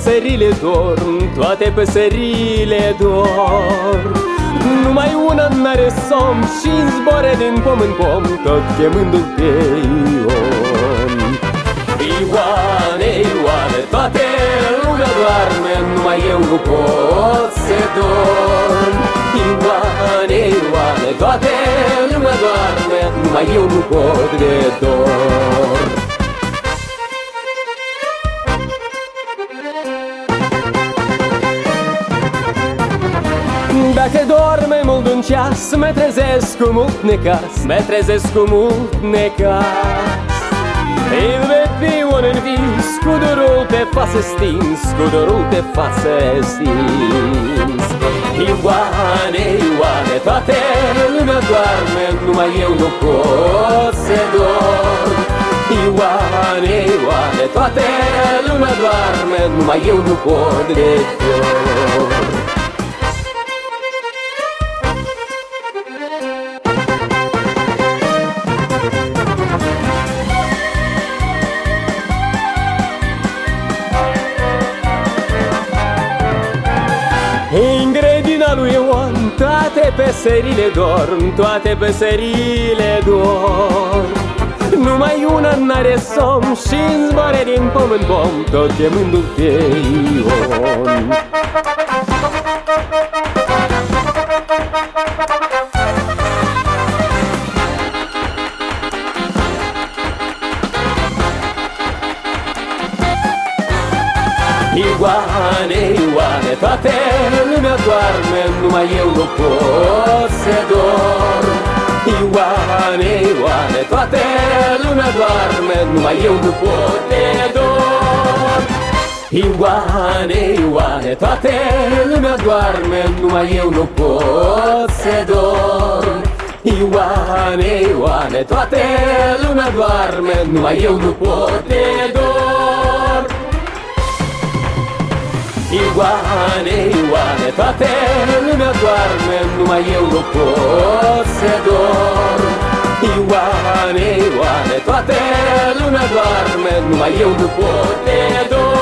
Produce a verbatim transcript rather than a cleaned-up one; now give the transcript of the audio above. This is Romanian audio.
păsările dorm, toate păsările dorm. Numai una n-are somn și-n zboare din pom în pom, tot chemându-l pe Ion. Ioane, Ioane, toate lumea doarme, numai eu nu pot să dorm. Ioane, Ioane, toate lumea doarme, numai eu nu pot de dorm. Dacă dorm mai mult un ceas, mă trezesc cu mult necas, mă trezesc cu mult necas. Îl ved pe Ion în vis, cu dorul pe față stins, cu dorul pe față stins. Ioane, Ioane, toate lumea doarme, numai eu nu pot să dorm. Ioane, Ioane, toate lumea doarme, numai eu nu pot de dorm. În grădina lui Ion toate păsările dorm, toate păsările dorm. Numai una n-are somn și-n zboare din pom în pom, tot chemându-l pe Ion. Ioane, Ioane, toate lumea doarme, numai eu nu pot să dorm. Ioane, Ioane, toate lumea doarme, numai eu nu pot de dorm. Ioane, Ioane, toate lumea doarme, numai eu nu pot să dorm. Ioane, Ioane, toate lumea doarme, numai eu nu pot de dorm. Ioane, Ioane, toate lumea doarme, numai eu nu pot să dorm. Ioane, Ioane, toate lumea doarme, numai eu nu pot de dorm.